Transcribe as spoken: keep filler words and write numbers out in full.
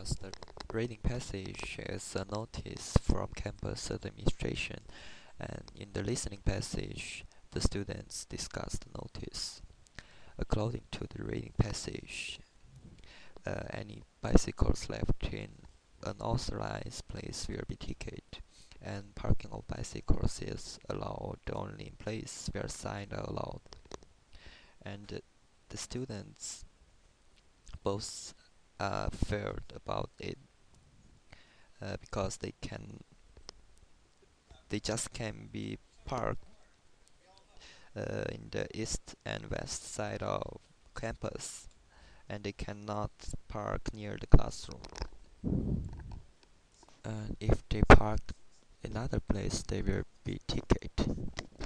discussed the reading passage as a notice from campus administration, and in the listening passage, the students discussed the notice. According to the reading passage, uh, any bicycles left in unauthorized place will be ticketed, and parking of bicycles is allowed only in place where signs are allowed. And uh, the students both uh, felt about it uh, because they can they just can be parked uh, in the east and west side of campus, and they cannot park near the classroom. And if they park another place, they will be ticketed.